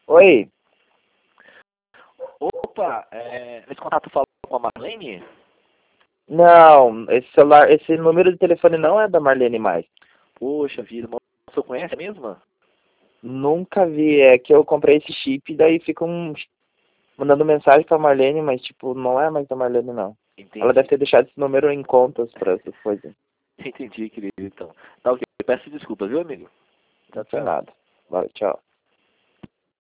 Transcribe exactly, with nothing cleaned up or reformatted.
Oi? Opa, é, esse contato falou com a Marlene? Não, esse celular, esse número de telefone não é da Marlene mais. Poxa vida, mas o senhor conhece mesmo? Nunca vi, é que eu comprei esse chip e daí ficam mandando mensagem pra Marlene, mas tipo, não é mais da Marlene não. Ela Entendi, deve ter deixado esse número em contas pra essas coisas. entendi, querido, então. Tá ok, peço desculpas, viu, amigo? Não Tchau, sei tchau. nada. Valeu, tchau.